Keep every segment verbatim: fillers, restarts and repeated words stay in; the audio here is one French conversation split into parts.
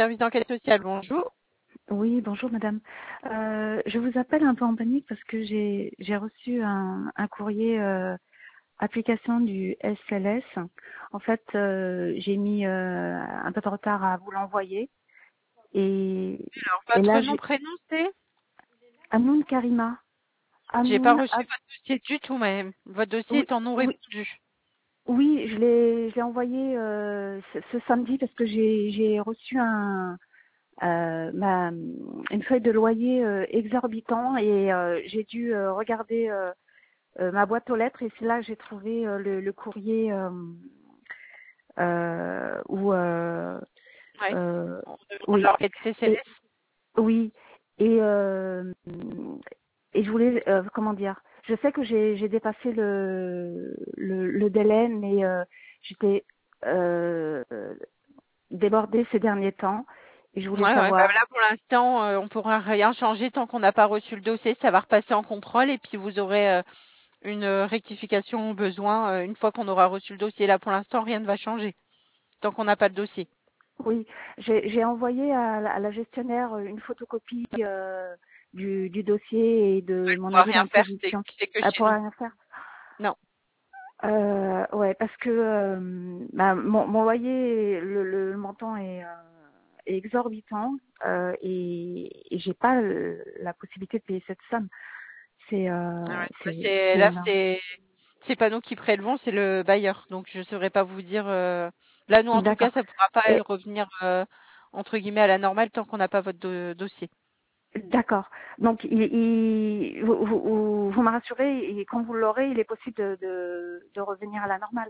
service d'enquête sociale, bonjour. Oui, bonjour madame. Euh, je vous appelle un peu en panique parce que j'ai j'ai reçu un, un courrier euh, application du S L S. En fait, euh, j'ai mis euh, un peu de retard à vous l'envoyer. Et, Alors, et votre là, nom, j'ai prénom, c'est Amoun Karima. J'ai pas Amoun, reçu Ab- votre dossier du tout, même. Votre dossier oui, est en non oui, répondu. oui, je l'ai je l'ai envoyé euh, ce, ce samedi parce que j'ai j'ai reçu un euh, ma, une feuille de loyer euh, exorbitant et euh, j'ai dû euh, regarder euh, euh, ma boîte aux lettres et c'est là que j'ai trouvé euh, le, le courrier euh, euh, où euh, Oui. euh, On demande oui l'enquête et C C S. oui et euh, et je voulais euh, comment dire, je sais que j'ai j'ai dépassé le le, le délai mais euh, j'étais euh, débordée ces derniers temps et je Ouais, voulais ouais. Bah, savoir. là, pour l'instant, euh, on pourra rien changer tant qu'on n'a pas reçu le dossier. Ça va repasser en contrôle et puis vous aurez euh, une euh, rectification au besoin euh, une fois qu'on aura reçu le dossier. Là, pour l'instant, rien ne va changer tant qu'on n'a pas le dossier. Oui, j'ai j'ai envoyé à, la à la gestionnaire une photocopie euh, du, du dossier et de Elle mon pourra avis rien faire, c'est d'imposition. c'est que Elle chez pourra nous. rien faire. Non. Euh, ouais, parce que euh, bah, mon, mon loyer, le, le montant est, euh, est exorbitant euh, et, et j'ai pas le- la possibilité de payer cette somme. C'est euh, Ah ouais. Bah, c'est c'est c'est là, énorme. c'est c'est pas nous qui prélevons, c'est le bailleur. Donc je saurais pas vous dire. euh, Là, nous, en tout cas, D'accord. ça pourra pas Et revenir euh, entre guillemets à la normale tant qu'on n'a pas votre do- dossier. d'accord. Donc il, il, vous, vous, vous vous me rassurez et quand vous l'aurez, il est possible de, de, de revenir à la normale.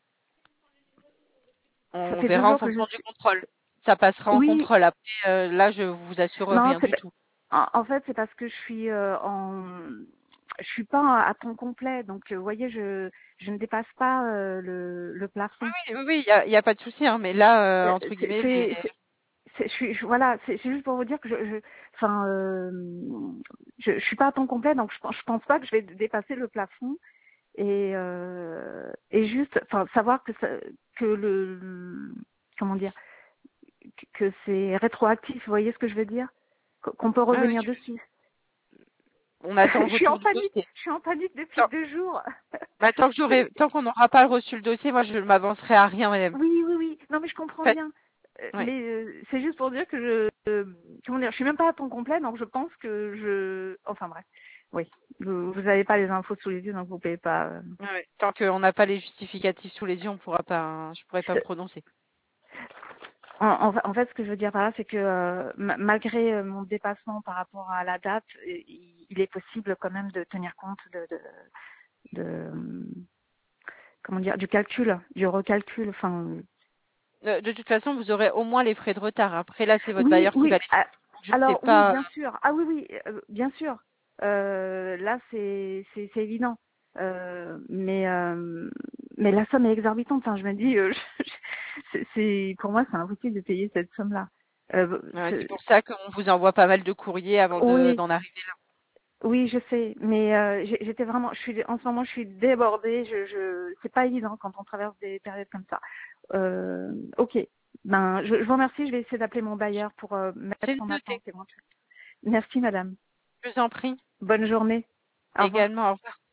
Ça On fait deux verra en jours que je fonction du suis. contrôle. Ça passera en Oui, contrôle. Après, euh, là, je vous assure non, rien c'est du tout. en, en fait c'est parce que je suis euh, en, je suis pas à temps complet, donc euh, vous voyez, je je ne dépasse pas euh, le, le plafond. Oui, oui, oui, il y a, y a pas de souci. Hein, mais là, euh, Euh, entre C'est, guillemets, les... c'est, c'est- c'est- je suis, je- voilà, c'est c'est juste pour vous dire que je, je enfin, euh, je, je suis pas à temps complet, donc je, pense- je pense pas que je vais dépasser le plafond et euh, et juste, enfin, savoir que ça, que le, comment dire, que c'est rétroactif, vous voyez ce que je veux dire, qu'on peut ah oui, revenir dessus. on attend le Je suis en retour du panique. dossier. Je suis en panique depuis Tant, deux jours. bah, tant que j'aurai, C'est- tant qu'on n'aura pas reçu le dossier, moi, je ne m'avancerai à rien, madame. oui, oui, oui. Non, mais je comprends Faites- bien. Euh, ouais. Mais euh, c'est juste pour dire que je, euh, comment dire, je suis même pas à temps complet, donc je pense que je, enfin bref. Oui. Vous, vous avez pas les infos sous les yeux, donc vous pouvez pas. euh, Ouais, ouais. Tant qu'on n'a pas les justificatifs sous les yeux, on pourra pas, je pourrais pas me c'est- prononcer. En, en fa- en fait, ce que je veux dire par là, c'est que euh, ma- malgré euh, mon dépassement par rapport à la date, euh, il, il est possible quand même de tenir compte de, de, de, euh, comment dire, du calcul, du recalcul. Enfin, Euh, De toute façon, vous aurez au moins les frais de retard. Après, là, c'est votre oui, bailleur qui va oui. les ah, faire. Donc, je sais Alors oui, pas. bien sûr. Ah oui, oui, euh, bien sûr. Euh, là, c'est c'est c'est évident. Euh, mais euh, mais la somme est exorbitante. Enfin, je me dis, euh, c'est c'est- pour moi, c'est impossible de payer cette somme-là. Euh, Euh, c'est c'est- pour ça qu'on vous envoie pas mal de courriers avant de oui, d'en arriver là. oui, je sais. Mais euh, j'ai- j'étais vraiment, je suis en ce moment, je suis débordée. Je, je, c'est pas évident quand on traverse des périodes comme ça. Euh, ok. Ben, je, je vous remercie. Je vais essayer d'appeler mon bailleur pour euh, C'est mettre en noté. attente éventuellement. Merci, madame. Je vous en prie. Bonne journée. Au revoir. Également. Au revoir.